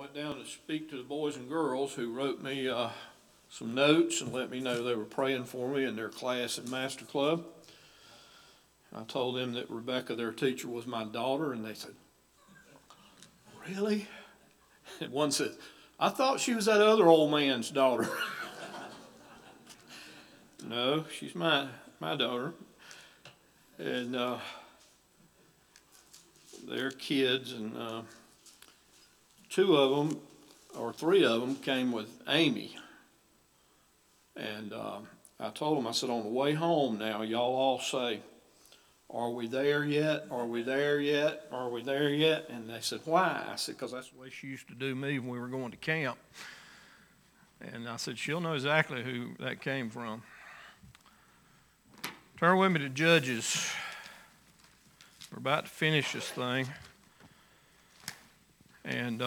went down to speak to the boys and girls who wrote me some notes and let me know they were praying for me in their class at Master Club. I told them that Rebecca, their teacher, was my daughter, and they said, "Really?" And one said, "I thought she was that other old man's daughter." No, she's my daughter. And they're kids, and two of them, or three of them, came with Amy. And I told them, I said, on the way home now, y'all all say, "Are we there yet? Are we there yet? Are we there yet?" And they said, "Why?" I said, "Because that's the way she used to do me when we were going to camp." And I said, she'll know exactly who that came from. Turn with me to Judges. We're about to finish this thing. And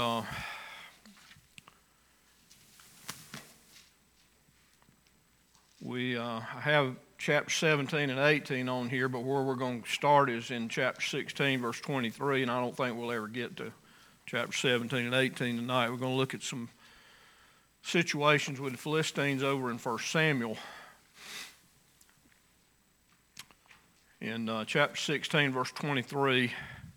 we have chapter 17 and 18 on here, but where we're going to start is in chapter 16, verse 23, and I don't think we'll ever get to chapter 17 and 18 tonight. We're going to look at some situations with the Philistines over in 1 Samuel. In chapter 16, verse 23,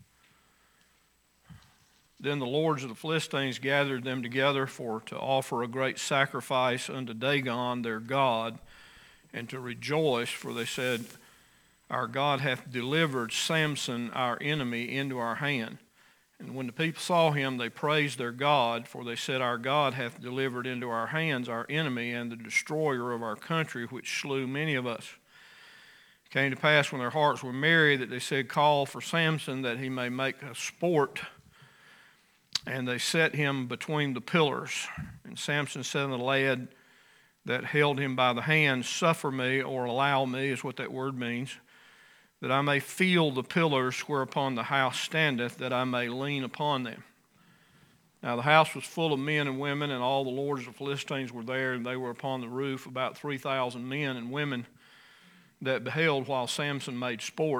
"Then the lords of the Philistines gathered them together to offer a great sacrifice unto Dagon their god, and to rejoice, for they said, Our God hath delivered Samson our enemy into our hand. And when the people saw him, they praised their God, for they said, Our God hath delivered into our hands our enemy and the destroyer of our country, which slew many of us. It came to pass when their hearts were merry that they said, Call for Samson that he may make a sport. And they set him between the pillars. And Samson said unto the lad that held him by the hand, Suffer me, or allow me, is what that word means, that I may feel the pillars whereupon the house standeth, that I may lean upon them. Now the house was full of men and women, and all the lords of the Philistines were there, and they were upon the roof, about 3,000 men and women that beheld while Samson made sport.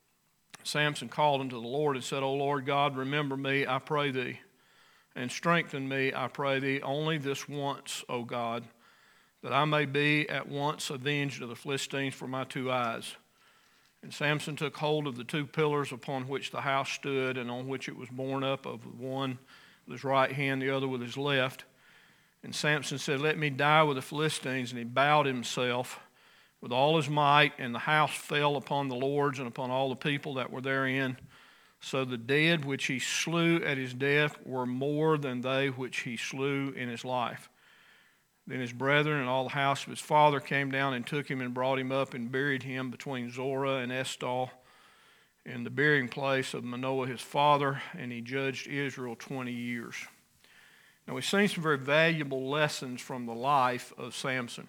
Samson called unto the Lord and said, O Lord God, remember me, I pray thee, and strengthen me, I pray thee, only this once, O God, that I may be at once avenged of the Philistines for my two eyes. And Samson took hold of the two pillars upon which the house stood, and on which it was borne up, of one with his right hand, the other with his left. And Samson said, Let me die with the Philistines. And he bowed himself with all his might, and the house fell upon the lords and upon all the people that were therein. So the dead which he slew at his death were more than they which he slew in his life. Then his brethren and all the house of his father came down and took him and brought him up and buried him between Zorah and Eshtaol in the burying place of Manoah his father, and he judged Israel 20 years. Now we've seen some very valuable lessons from the life of Samson.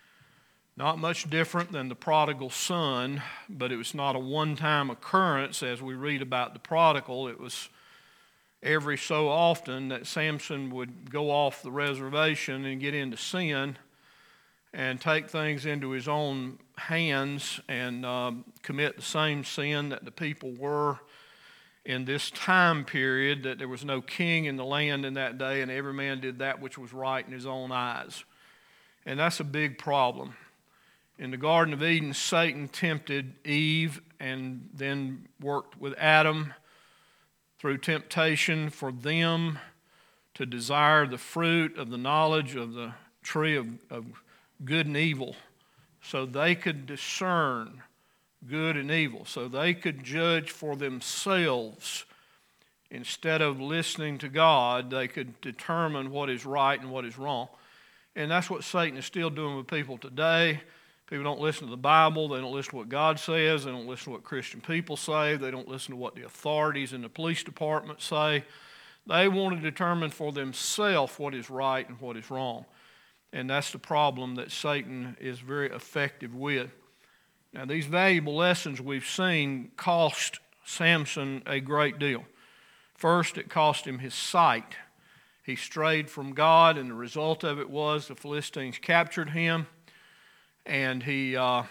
Not much different than the prodigal son, but it was not a one-time occurrence as we read about the prodigal. It was every so often that Samson would go off the reservation and get into sin and take things into his own hands and commit the same sin that the people were in this time period, that there was no king in the land in that day, and every man did that which was right in his own eyes. And that's a big problem. In the Garden of Eden, Satan tempted Eve and then worked with Adam through temptation for them to desire the fruit of the knowledge of the tree of good and evil, so they could discern good and evil, so they could judge for themselves. Instead of listening to God, they could determine what is right and what is wrong. And that's what Satan is still doing with people today. People don't listen to the Bible. They don't listen to what God says. They don't listen to what Christian people say. They don't listen to what the authorities in the police department say. They want to determine for themselves what is right and what is wrong. And that's the problem that Satan is very effective with. Now, these valuable lessons we've seen cost Samson a great deal. First, it cost him his sight. He strayed from God, and the result of it was the Philistines captured him. And he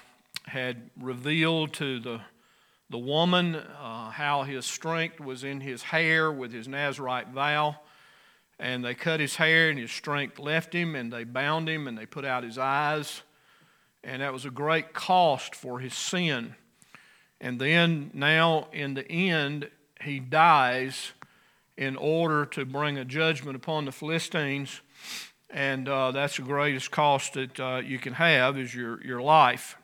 had revealed to the woman how his strength was in his hair with his Nazirite vow. And they cut his hair, and his strength left him, and they bound him, and they put out his eyes. And that was a great cost for his sin. And then now in the end, he dies in order to bring a judgment upon the Philistines. And that's the greatest cost that you can have is your life.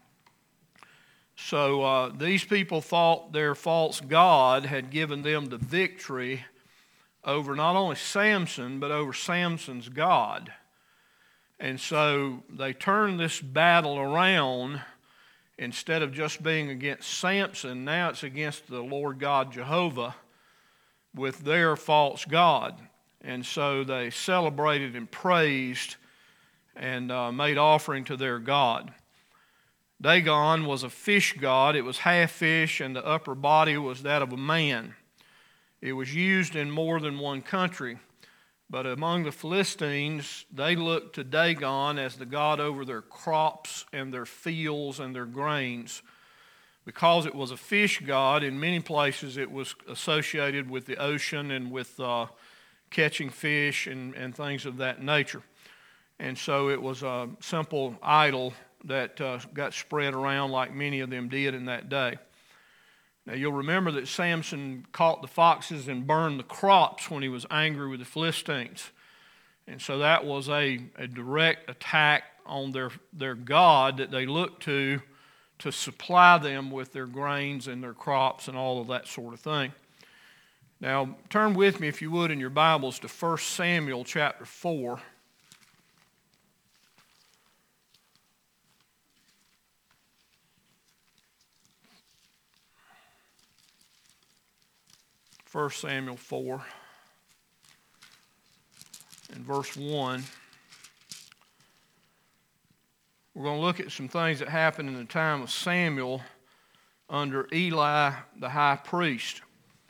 So these people thought their false god had given them the victory over not only Samson, but over Samson's God. And so they turned this battle around. Instead of just being against Samson, now it's against the Lord God Jehovah with their false god. And so they celebrated and praised and made offering to their god. Dagon was a fish god. It was half fish, and the upper body was that of a man. It was used in more than one country. But among the Philistines, they looked to Dagon as the god over their crops and their fields and their grains. Because it was a fish god, in many places it was associated with the ocean and with catching fish and things of that nature. And so it was a simple idol that got spread around like many of them did in that day. Now, you'll remember that Samson caught the foxes and burned the crops when he was angry with the Philistines. And so that was a direct attack on their God that they looked to supply them with their grains and their crops and all of that sort of thing. Now, turn with me, if you would, in your Bibles to 1 Samuel chapter 4. First Samuel 4 and verse 1. We're going to look at some things that happened in the time of Samuel under Eli the high priest.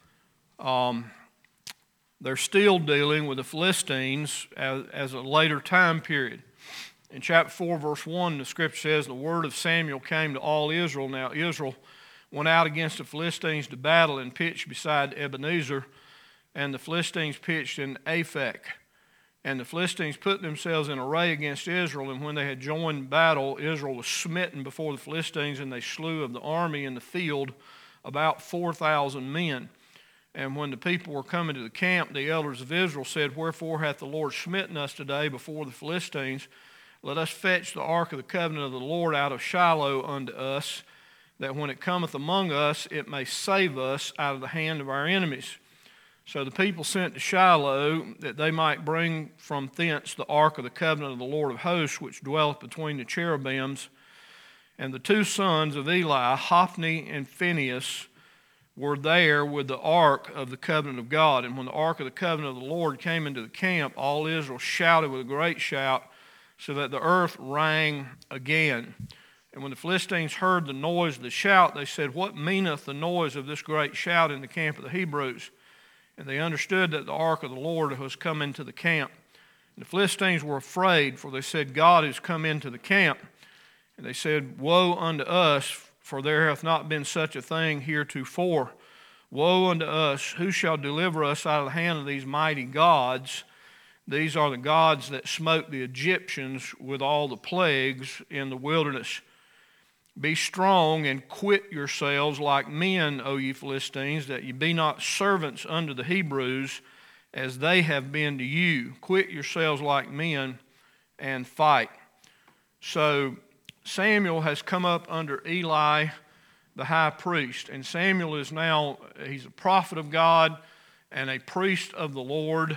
They're still dealing with the Philistines as a later time period. In chapter 4, verse 1, the scripture says, the word of Samuel came to all Israel. Now Israel went out against the Philistines to battle and pitched beside Ebenezer, and the Philistines pitched in Aphek. And the Philistines put themselves in array against Israel, and when they had joined battle, Israel was smitten before the Philistines, and they slew of the army in the field about 4,000 men. And when the people were coming to the camp, the elders of Israel said, wherefore hath the Lord smitten us today before the Philistines? Let us fetch the ark of the covenant of the Lord out of Shiloh unto us, that when it cometh among us, it may save us out of the hand of our enemies. So the people sent to Shiloh, that they might bring from thence the ark of the covenant of the Lord of hosts, which dwelleth between the cherubims. And the two sons of Eli, Hophni and Phinehas, were there with the ark of the covenant of God. And when the ark of the covenant of the Lord came into the camp, all Israel shouted with a great shout, so that the earth rang again. And when the Philistines heard the noise of the shout, they said, what meaneth the noise of this great shout in the camp of the Hebrews? And they understood that the ark of the Lord was come into the camp. And the Philistines were afraid, for they said, God is come into the camp. And they said, woe unto us, for there hath not been such a thing heretofore. Woe unto us, who shall deliver us out of the hand of these mighty gods? These are the gods that smote the Egyptians with all the plagues in the wilderness. Be strong and quit yourselves like men, O ye Philistines, that ye be not servants unto the Hebrews, as they have been to you. Quit yourselves like men and fight. So Samuel has come up under Eli the high priest, and Samuel is now, he's a prophet of God and a priest of the Lord,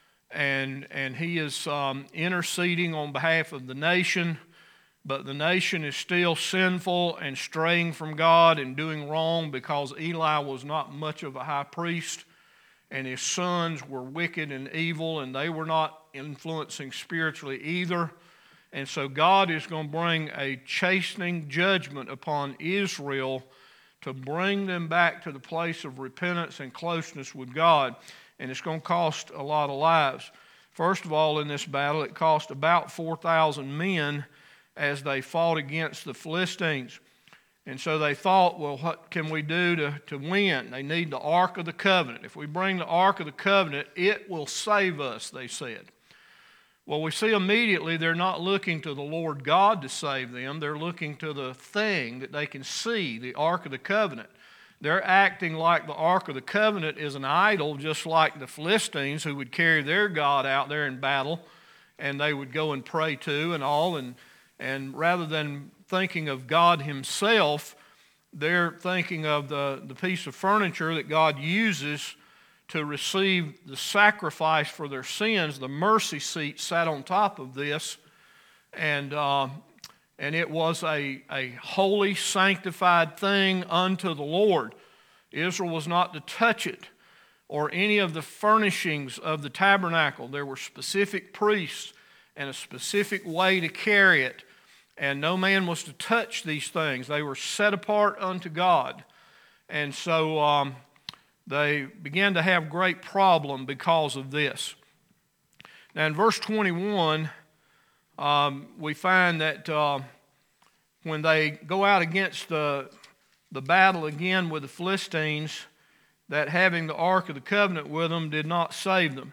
and he is interceding on behalf of the nation. But the nation is still sinful and straying from God and doing wrong because Eli was not much of a high priest, and his sons were wicked and evil, and they were not influencing spiritually either. And so God is going to bring a chastening judgment upon Israel to bring them back to the place of repentance and closeness with God. And it's going to cost a lot of lives. First of all, in this battle, it cost about 4,000 men as they fought against the Philistines. And so they thought, well, what can we do to win? They need the Ark of the Covenant. If we bring the Ark of the Covenant, it will save us, they said. Well, we see immediately they're not looking to the Lord God to save them. They're looking to the thing that they can see, the Ark of the Covenant. They're acting like the Ark of the Covenant is an idol, just like the Philistines, who would carry their God out there in battle, and they would go and pray to and all. And rather than thinking of God himself, they're thinking of the piece of furniture that God uses to receive the sacrifice for their sins. The mercy seat sat on top of this, and it was a holy, sanctified thing unto the Lord. Israel was not to touch it or any of the furnishings of the tabernacle. There were specific priests and a specific way to carry it, and no man was to touch these things. They were set apart unto God. And so they began to have great problem because of this. Now in verse 21, we find that when they go out against the battle again with the Philistines, that having the Ark of the Covenant with them did not save them.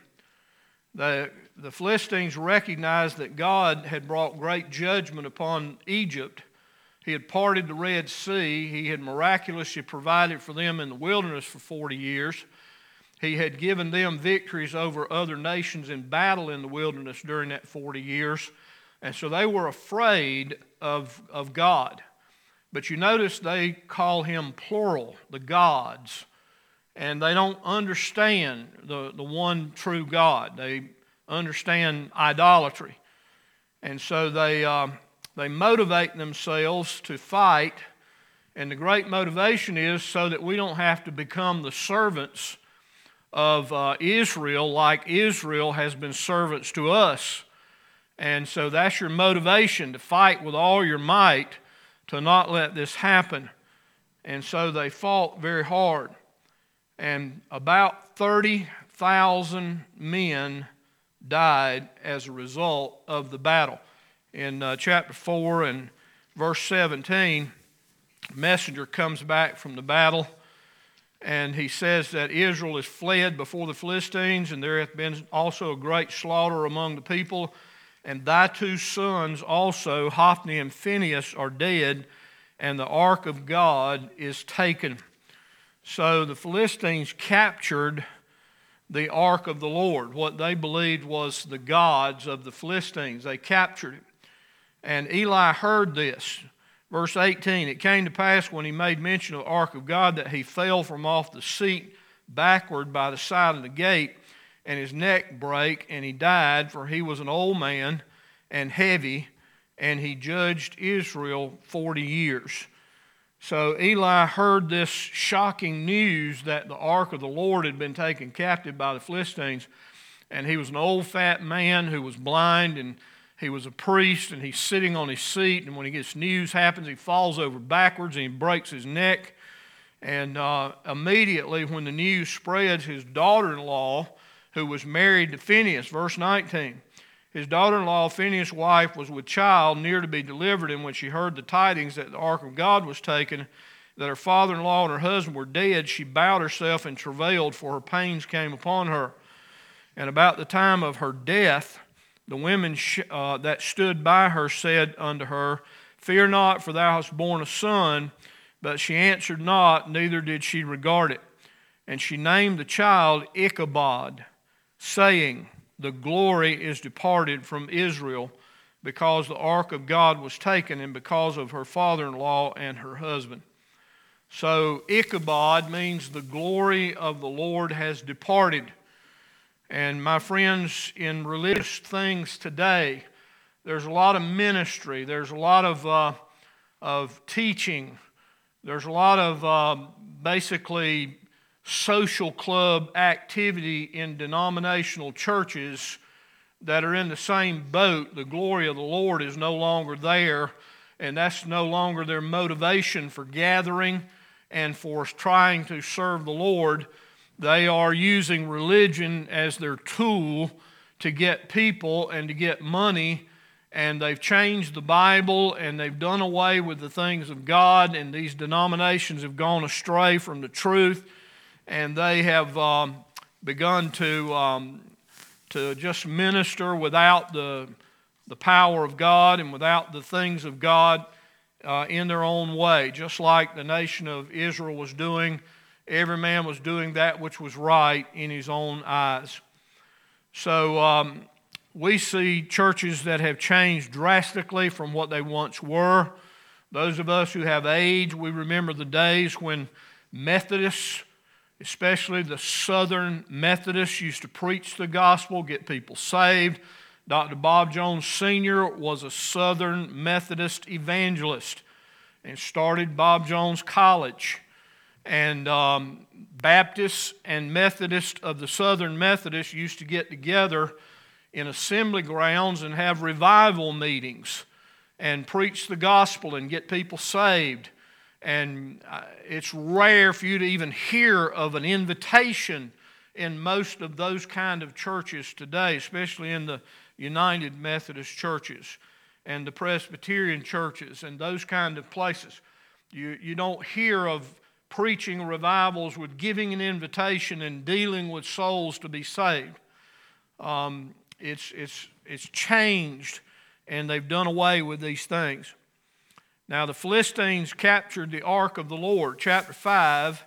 The Philistines recognized that God had brought great judgment upon Egypt. He had parted the Red Sea. He had miraculously provided for them in the wilderness for 40 years. He had given them victories over other nations in battle in the wilderness during that 40 years. And so they were afraid of God. But you notice they call him plural, the gods. And they don't understand the one true God. They understand idolatry. And so they motivate themselves to fight. And the great motivation is so that we don't have to become the servants of Israel like Israel has been servants to us. And so that's your motivation, to fight with all your might to not let this happen. And so they fought very hard. And about 30,000 men died as a result of the battle. In chapter 4 and verse 17, a messenger comes back from the battle, and he says that Israel is fled before the Philistines, and there hath been also a great slaughter among the people, and thy two sons also, Hophni and Phinehas, are dead, and the ark of God is taken. So the Philistines captured the ark of the Lord, what they believed was the gods of the Philistines. They captured it. And Eli heard this. Verse 18, it came to pass when he made mention of the ark of God that he fell from off the seat backward by the side of the gate, and his neck brake, and he died, for he was an old man and heavy, and he judged Israel 40 years. So Eli heard this shocking news that the ark of the Lord had been taken captive by the Philistines, and he was an old fat man who was blind, and he was a priest, and he's sitting on his seat, and when he gets news happens, he falls over backwards and he breaks his neck. And immediately when the news spreads, his daughter-in-law, who was married to Phinehas, verse 19, his daughter-in-law, Phinehas' wife, was with child, near to be delivered, and when she heard the tidings that the ark of God was taken, that her father-in-law and her husband were dead, she bowed herself and travailed, for her pains came upon her. And about the time of her death, the women that stood by her said unto her, Fear not, for thou hast borne a son. But she answered not, neither did she regard it. And she named the child Ichabod, saying, The glory is departed from Israel, because the ark of God was taken, and because of her father-in-law and her husband. So Ichabod means the glory of the Lord has departed. And my friends, in religious things today, there's a lot of ministry, there's a lot of teaching, there's a lot of basically social club activity in denominational churches that are in the same boat. The glory of the Lord is no longer there, and that's no longer their motivation for gathering and for trying to serve the Lord. They are using religion as their tool to get people and to get money and they've changed the Bible, and they've done away with the things of God, and these denominations have gone astray from the truth, and they have begun to just minister without the power of God and without the things of God in their own way, just like the nation of Israel was doing. Every man was doing that which was right in his own eyes. So we see churches that have changed drastically from what they once were. Those of us who have age, we remember the days when Methodists, especially the Southern Methodists, used to preach the gospel, get people saved. Dr. Bob Jones Sr. was a Southern Methodist evangelist and started Bob Jones College. And Baptists and Methodists of the Southern Methodists used to get together in assembly grounds and have revival meetings and preach the gospel and get people saved. And it's rare for you to even hear of an invitation in most of those kind of churches today, especially in the United Methodist churches and the Presbyterian churches and those kind of places. You don't hear of preaching revivals with giving an invitation and dealing with souls to be saved. It's changed, and they've done away with these things. Now the Philistines captured the ark of the Lord, chapter 5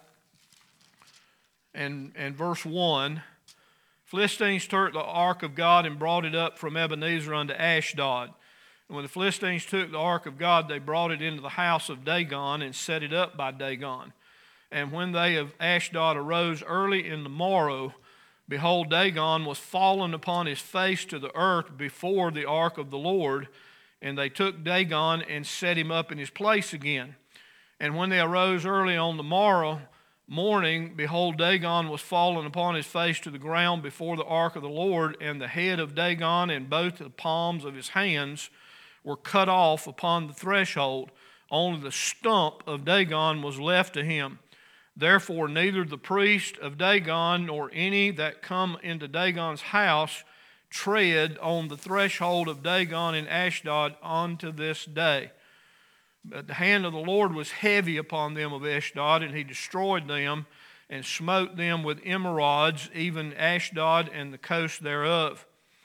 and verse 1. Philistines took the ark of God and brought it up from Ebenezer unto Ashdod. And when the Philistines took the ark of God, they brought it into the house of Dagon and set it up by Dagon. And when they of Ashdod arose early in the morrow, behold, Dagon was fallen upon his face to the earth before the ark of the Lord. And they took Dagon and set him up in his place again. And when they arose early on the morning, behold, Dagon was fallen upon his face to the ground before the ark of the Lord, and the head of Dagon and both the palms of his hands were cut off upon the threshold. Only the stump of Dagon was left to him. Therefore neither the priest of Dagon nor any that come into Dagon's house tread on the threshold of Dagon in Ashdod unto this day. But the hand of the Lord was heavy upon them of Ashdod, and he destroyed them and smote them with emerods, even Ashdod and the coast thereof.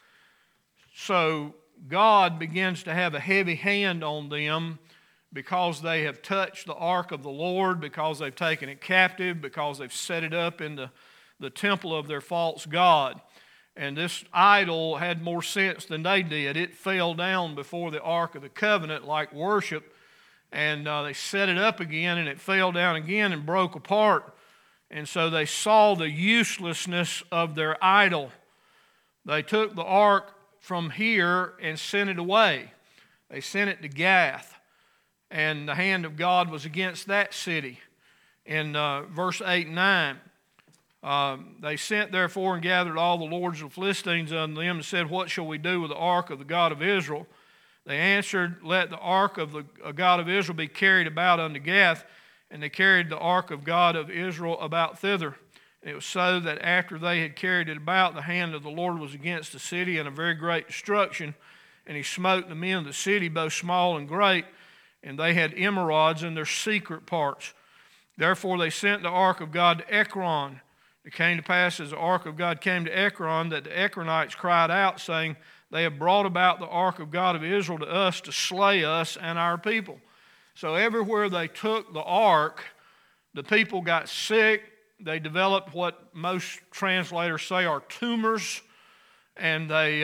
So God begins to have a heavy hand on them because they have touched the ark of the Lord, because they've taken it captive, because they've set it up in the temple of their false god. And this idol had more sense than they did. It fell down before the Ark of the Covenant like worship, and they set it up again, and it fell down again and broke apart. And so they saw the uselessness of their idol. They took the ark from here and sent it away. They sent it to Gath, and the hand of God was against that city. In verse 8 and 9, they sent therefore and gathered all the lords of the Philistines unto them and said, What shall we do with the ark of the God of Israel? They answered, Let the ark of the God of Israel be carried about unto Gath. And they carried the ark of God of Israel about thither. And it was so that after they had carried it about, the hand of the Lord was against the city, and a very great destruction. And he smote the men of the city, both small and great, and they had emerods in their secret parts. Therefore they sent the ark of God to Ekron. It came to pass as the ark of God came to Ekron that the Ekronites cried out, saying, They have brought about the ark of God of Israel to us to slay us and our people. So everywhere they took the ark, the people got sick. They developed what most translators say are tumors, and they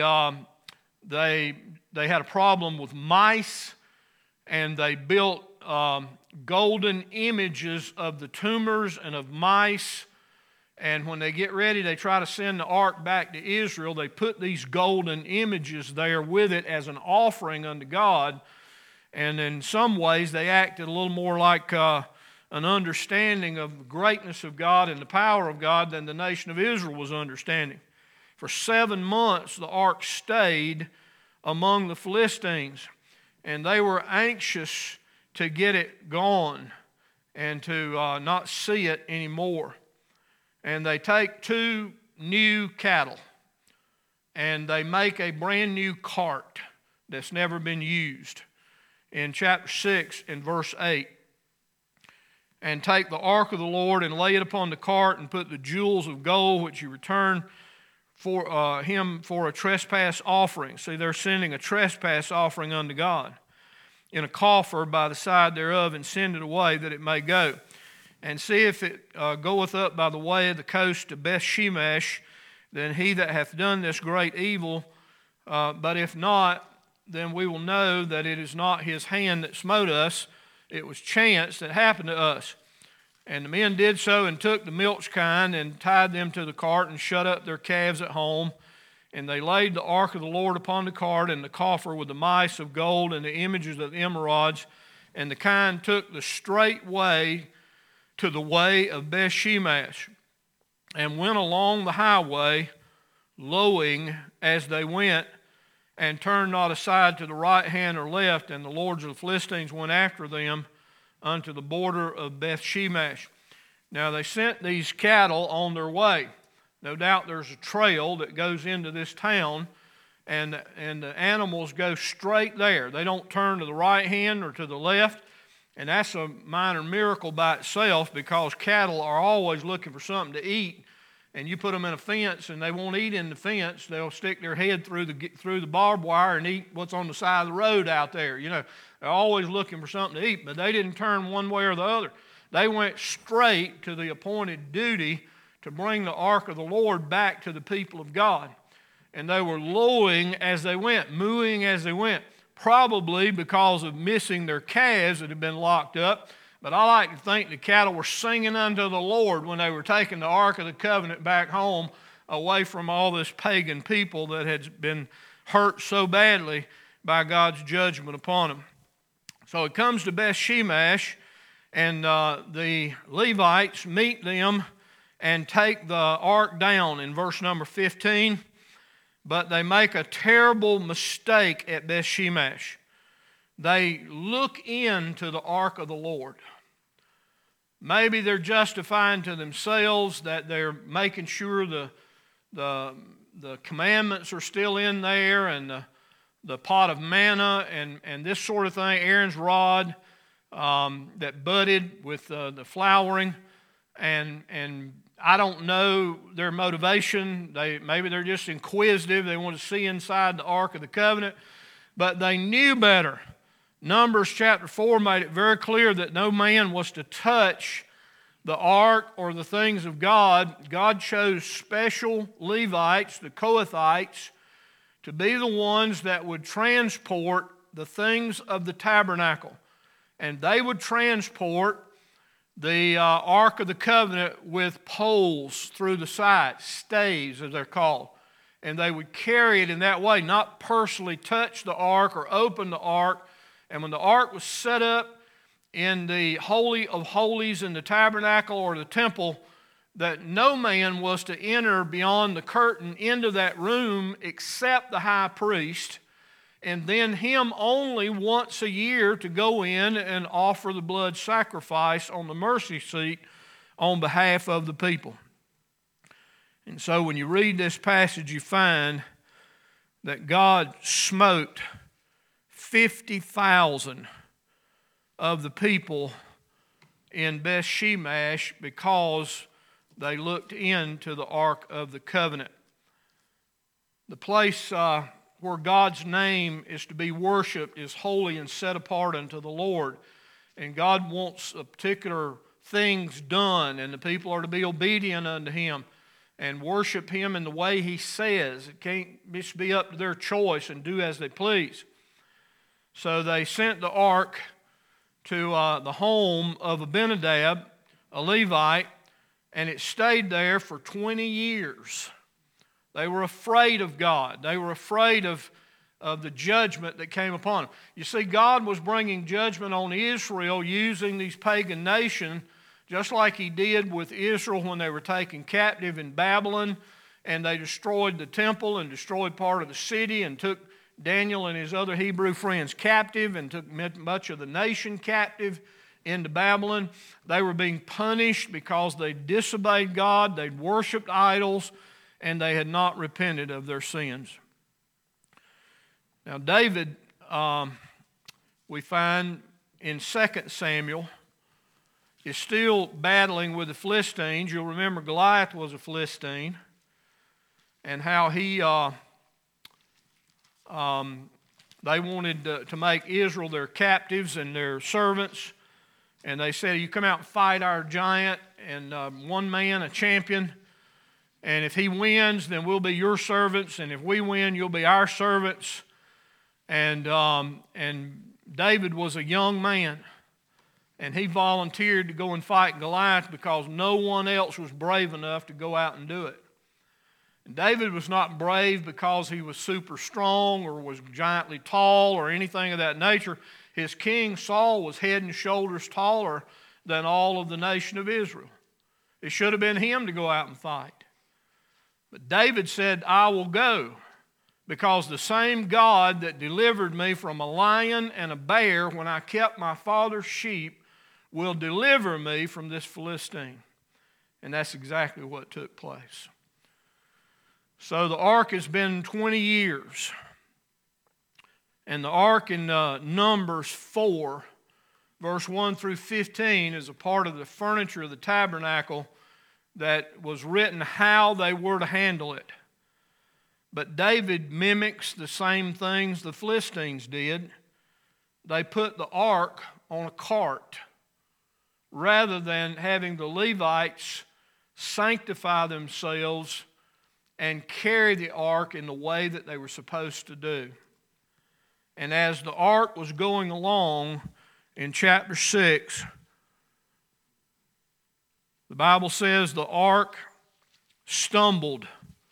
had a problem with mice, and they built golden images of the tumors and of mice. And when they get ready, they try to send the ark back to Israel. They put these golden images there with it as an offering unto God. And in some ways, they acted a little more like an understanding of the greatness of God and the power of God than the nation of Israel was understanding. For 7 months, the ark stayed among the Philistines, and they were anxious to get it gone and to not see it anymore. And they take 2 new cattle, and they make a brand new cart. that's never been used. In chapter 6 and verse 8, and take the ark of the Lord and lay it upon the cart and put the jewels of gold which you return for him for a trespass offering. See, they're sending a trespass offering unto God in a coffer by the side thereof, and send it away that it may go. And see if it goeth up by the way of the coast to Bethshemesh, then he that hath done this great evil. But if not, then we will know that it is not his hand that smote us. It was chance that happened to us. And the men did so, and took the milch kine, and tied them to the cart, and shut up their calves at home. And they laid the ark of the Lord upon the cart, and the coffer with the mice of gold, and the images of the emerods. And the kine took the straight way to the way of Bethshemesh, and went along the highway, lowing as they went, and turned not aside to the right hand or left. And the lords of the Philistines went after them unto the border of Bethshemesh. Now they sent these cattle on their way. No doubt there's a trail that goes into this town, and the animals go straight there. They don't turn to the right hand or to the left. And that's a minor miracle by itself, because cattle are always looking for something to eat. And you put them in a fence and they won't eat in the fence. They'll stick their head through the barbed wire and eat what's on the side of the road out there. You know, they're always looking for something to eat, but they didn't turn one way or the other. They went straight to the appointed duty to bring the ark of the Lord back to the people of God. And they were lowing as they went, mooing as they went, probably because of missing their calves that had been locked up. But I like to think the cattle were singing unto the Lord when they were taking the Ark of the Covenant back home, away from all this pagan people that had been hurt so badly by God's judgment upon them. So it comes to Bethshemesh, and the Levites meet them and take the ark down in verse number 15. But they make a terrible mistake at Bethshemesh. They look into the ark of the Lord. Maybe they're justifying to themselves that they're making sure the commandments are still in there, and the pot of manna and this sort of thing, Aaron's rod that budded with the flowering, and I don't know their motivation. Maybe they're just inquisitive. They want to see inside the Ark of the Covenant, but they knew better. Numbers chapter 4 made it very clear that no man was to touch the ark or the things of God. God chose special Levites, the Kohathites, to be the ones that would transport the things of the tabernacle. And they would transport the Ark of the Covenant with poles through the sides, staves as they're called. And they would carry it in that way, not personally touch the ark or open the ark. And when the ark was set up in the Holy of Holies in the tabernacle or the temple, that no man was to enter beyond the curtain into that room except the high priest, and then him only once a year to go in and offer the blood sacrifice on the mercy seat on behalf of the people. And so when you read this passage, you find that God smote 50,000 of the people in Bethshemesh because they looked into the Ark of the Covenant. The place where God's name is to be worshiped is holy and set apart unto the Lord. And God wants particular things done, and the people are to be obedient unto Him and worship Him in the way He says. It can't just be up to their choice and do as they please. So they sent the ark to the home of Abinadab, a Levite, and it stayed there for 20 years. They were afraid of God. They were afraid of the judgment that came upon them. You see, God was bringing judgment on Israel using these pagan nations, just like He did with Israel when they were taken captive in Babylon, and they destroyed the temple and destroyed part of the city and took Daniel and his other Hebrew friends captive and took much of the nation captive into Babylon. They were being punished because they disobeyed God, they'd worshiped idols, and they had not repented of their sins. Now David, we find in 2 Samuel, is still battling with the Philistines. You'll remember Goliath was a Philistine, and how he they wanted to make Israel their captives and their servants, and they said, you come out and fight our giant, and one man, a champion, and if he wins, then we'll be your servants, and if we win, you'll be our servants. And David was a young man, and he volunteered to go and fight Goliath because no one else was brave enough to go out and do it. And David was not brave because he was super strong or was giantly tall or anything of that nature. His king Saul was head and shoulders taller than all of the nation of Israel. It should have been him to go out and fight. But David said, I will go, because the same God that delivered me from a lion and a bear when I kept my father's sheep will deliver me from this Philistine. And that's exactly what took place. So the ark has been 20 years. And the ark in Numbers 4, verse 1 through 15, is a part of the furniture of the tabernacle that was written how they were to handle it. But David mimics the same things the Philistines did. They put the ark on a cart rather than having the Levites sanctify themselves and carry the ark in the way that they were supposed to do. And as the ark was going along in chapter 6, the Bible says the ark stumbled.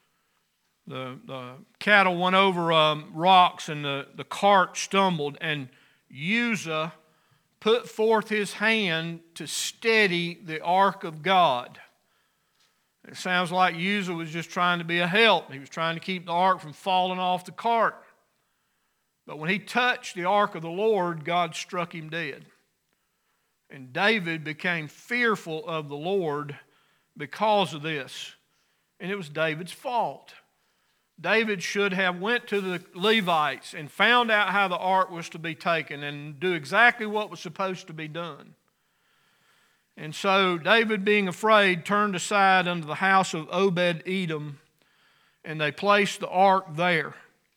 The cattle went over rocks, and the cart stumbled, and Uzzah put forth his hand to steady the ark of God. It sounds like Uzzah was just trying to be a help. He was trying to keep the ark from falling off the cart. But when he touched the ark of the Lord, God struck him dead. And David became fearful of the Lord because of this. And it was David's fault. David should have went to the Levites and found out how the ark was to be taken and do exactly what was supposed to be done. And so David, being afraid, turned aside unto the house of Obed-Edom, and they placed the ark there.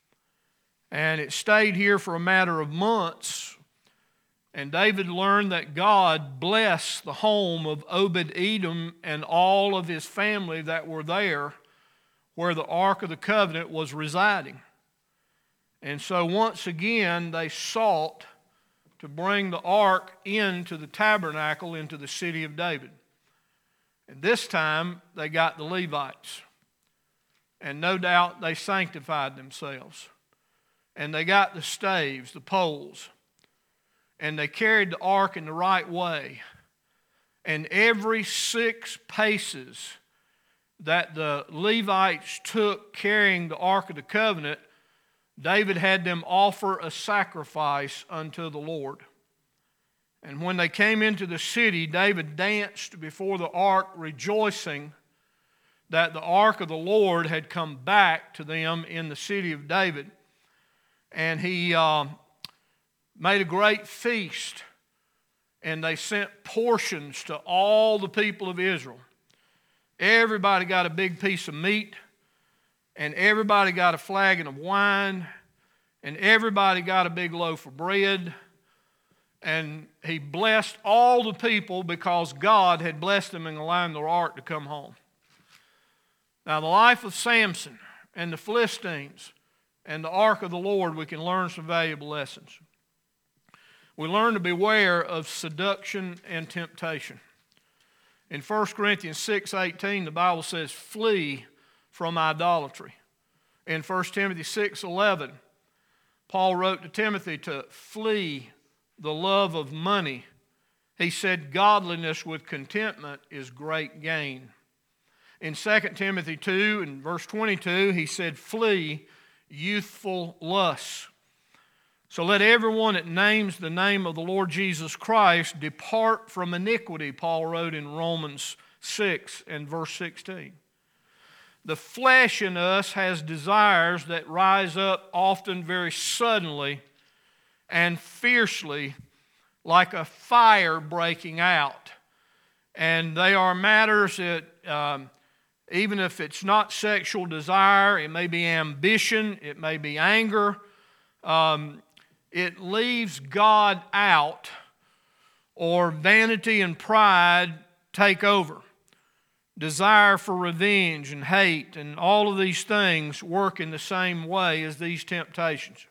And it stayed here for a matter of months. And David learned that God blessed the home of Obed-Edom and all of his family that were there where the Ark of the Covenant was residing. And so once again they sought to bring the ark into the tabernacle, into the city of David. And this time they got the Levites. And no doubt they sanctified themselves. And they got the staves, the poles. And they carried the ark in the right way. And every 6 paces that the Levites took carrying the Ark of the Covenant, David had them offer a sacrifice unto the Lord. And when they came into the city, David danced before the ark, rejoicing that the ark of the Lord had come back to them in the city of David. And he made a great feast, and they sent portions to all the people of Israel. Everybody got a big piece of meat, and everybody got a flagon of wine, and everybody got a big loaf of bread. And he blessed all the people because God had blessed them in allowing the ark to come home. Now, the life of Samson and the Philistines and the ark of the Lord, we can learn some valuable lessons. We learn to beware of seduction and temptation. In 1 Corinthians 6:18, the Bible says, flee from idolatry. In 1 Timothy 6:11, Paul wrote to Timothy to flee the love of money. He said, godliness with contentment is great gain. In 2 Timothy 2 and verse 22, he said, flee youthful lusts. So let everyone that names the name of the Lord Jesus Christ depart from iniquity, Paul wrote in Romans 6 and verse 16. The flesh in us has desires that rise up often very suddenly and fiercely, like a fire breaking out. And they are matters that, even if it's not sexual desire, it may be ambition, it may be anger, it leaves God out, or vanity and pride take over. Desire for revenge and hate and all of these things work in the same way as these temptations.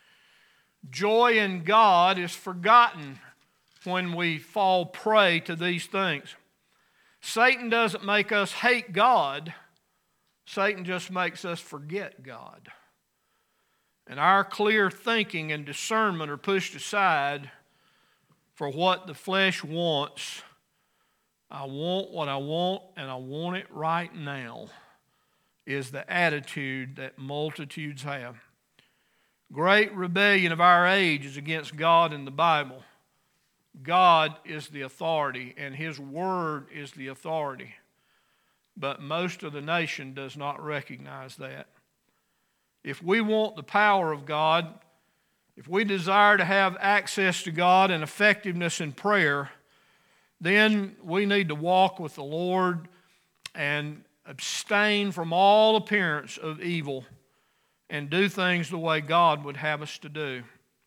Joy in God is forgotten when we fall prey to these things. Satan doesn't make us hate God. Satan just makes us forget God. And our clear thinking and discernment are pushed aside for what the flesh wants. I want what I want, and I want it right now, is the attitude that multitudes have. Great rebellion of our age is against God and the Bible. God is the authority, and His Word is the authority. But most of the nation does not recognize that. If we want the power of God, if we desire to have access to God and effectiveness in prayer, then we need to walk with the Lord and abstain from all appearance of evil and do things the way God would have us to do.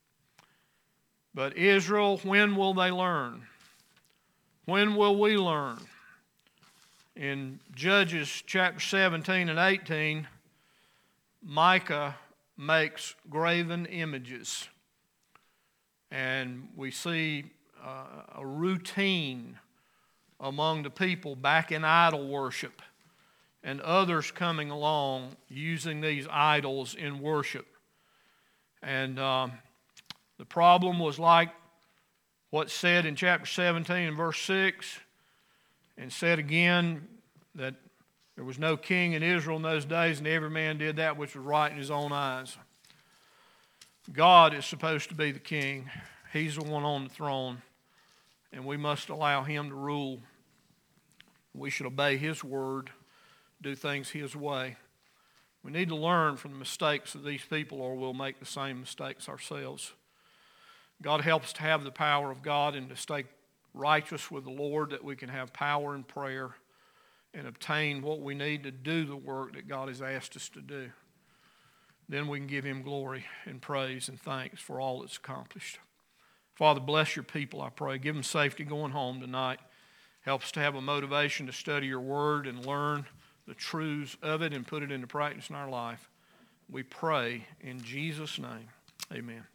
But Israel, when will they learn? When will we learn? In Judges chapter 17 and 18, Micah makes graven images. And we see a routine among the people back in idol worship, and others coming along using these idols in worship. And the problem was like what's said in chapter 17 and verse 6, and said again that there was no king in Israel in those days, and every man did that which was right in his own eyes. God is supposed to be the king. He's the one on the throne, and we must allow Him to rule. We should obey His word, do things His way. We need to learn from the mistakes of these people, or we'll make the same mistakes ourselves. God helps us to have the power of God and to stay righteous with the Lord, that we can have power in prayer and obtain what we need to do the work that God has asked us to do. Then we can give Him glory and praise and thanks for all that's accomplished. Father, bless your people, I pray. Give them safety going home tonight. Help us to have a motivation to study your word and learn the truths of it and put it into practice in our life. We pray in Jesus' name. Amen.